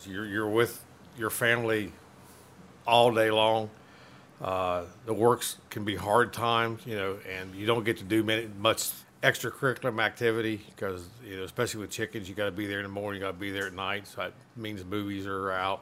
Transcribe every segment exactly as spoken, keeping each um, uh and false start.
You're, you're with your family all day long. Uh, the works can be hard times, you know, and you don't get to do many, much extracurricular activity because, you know, especially with chickens, you got to be there in the morning, you got to be there at night. So that means movies are out.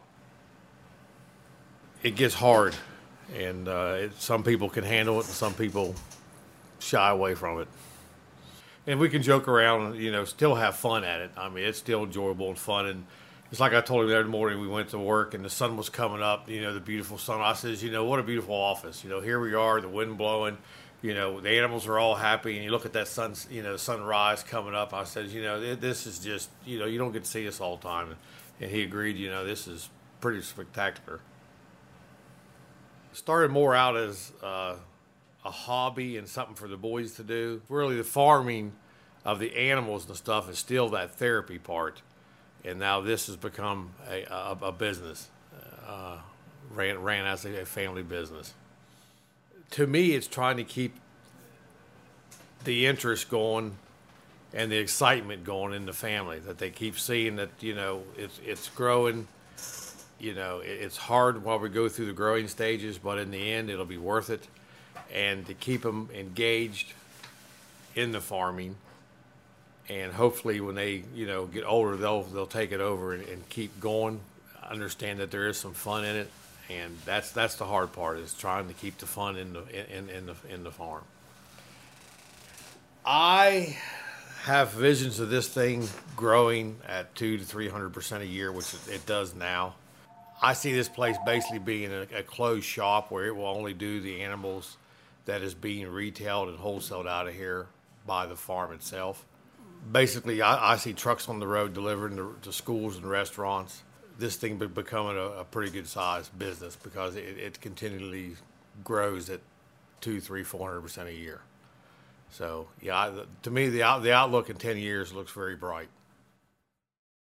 It gets hard, and uh, it, some people can handle it, and some people shy away from it. And we can joke around, you know, still have fun at it. I mean, it's still enjoyable and fun. And it's like I told him the other morning, we went to work and the sun was coming up, you know, the beautiful sun. I says, you know, what a beautiful office. You know, here we are, the wind blowing, you know, the animals are all happy. And you look at that sun, you know, sunrise coming up. I said, you know, this is just, you know, you don't get to see this all the time. And he agreed, you know, this is pretty spectacular. Started more out as uh, a hobby and something for the boys to do. Really, the farming of the animals and stuff is still that therapy part, and now this has become a, a, a business, uh, ran ran as a family business. To me, it's trying to keep the interest going and the excitement going in the family, that they keep seeing that, you know, it's it's growing. You know, it's hard while we go through the growing stages, but in the end, it'll be worth it. And to keep them engaged in the farming, and hopefully when they, you know, get older, they'll they'll take it over and, and keep going. Understand that there is some fun in it, and that's that's the hard part, is trying to keep the fun in the in, in the in the farm. I have visions of this thing growing at two to three hundred percent a year, which it does now. I see this place basically being a, a closed shop where it will only do the animals that is being retailed and wholesaled out of here by the farm itself. Basically, I, I see trucks on the road delivering to, to schools and restaurants. This thing be becoming a, a pretty good sized business because it, it continually grows at two, three, four hundred percent a year. So, yeah, I, to me, the out, the outlook in ten years looks very bright.